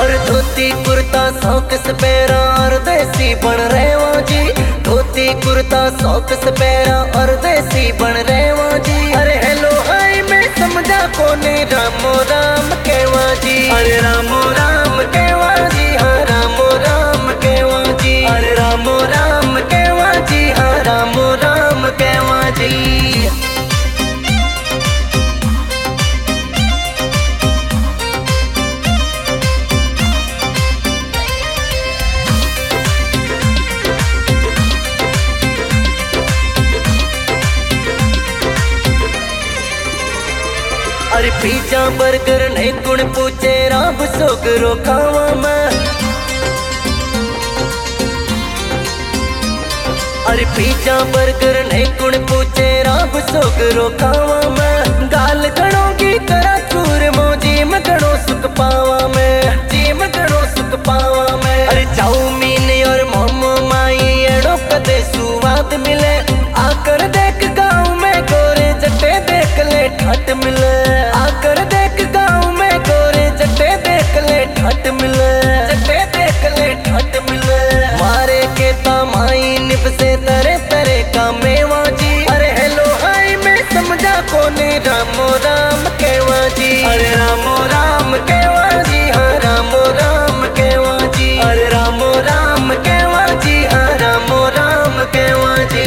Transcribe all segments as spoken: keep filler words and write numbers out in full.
और धोती कुर्ता सौक सपेरा और देसी बन रेवा जी। धोती कुर्ता सौक सपेरा और देसी बन रेवा जी। अरे हेलो हाय मैं समझा कोने रामो राम केवा जी। अरे रामो राम केवा जी, हाँ रामो राम केवा जी। अरे रामो राम केवा जी, हाँ रामो राम केवा जी। अरे पिज्जा बर्गर नहीं कुण पूछे राब सोगरो खावा मैं। अरे पिज्जा बर्गर नहीं कुण पूछे राब सोगरो खावा मैं। गाल गणों की तरह चूर मोजी में गणों सुख पावा मैं। जी में गणों सुख पावा मैं। अरे चाउमीन और मोमो माई एड़ो कदे सुवाद मिले। आकर देख गाँव में गोरे जटे देख ले ठट मिले। आकर देख गाँव में गोरे जटे देख ले ठट मिले। जटे देख ले ठट मिले। मारे के तमाई निप से तरे तरे का मेवा जी। अरे हेलो हाय मैं समझा कोने रामो राम केवा जी। अरे रामो राम केवा जी, हाँ रामो राम केवा जी। अरे रामो राम केवा जी, हाँ रामो राम केवा जी।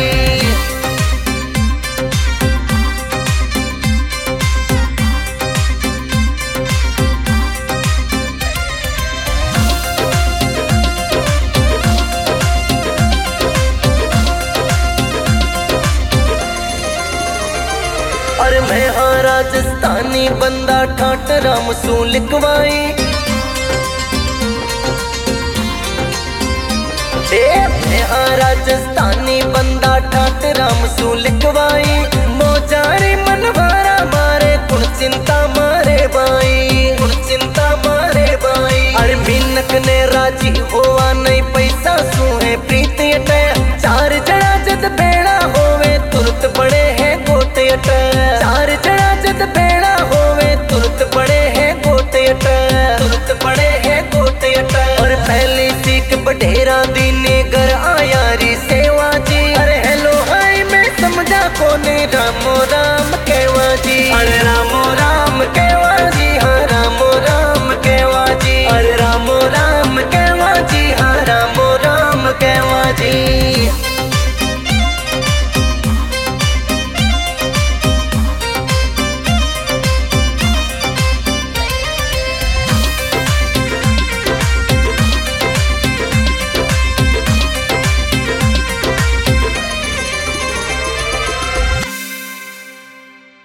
अरे मैं हाँ राजस्थानी बंदा ठाट राम सू लिखवाई। ए मैं हाँ राजस्थानी बंदा ठाट राम सू लिखवाई। मोजारी मनवारा मारे कुण चिंता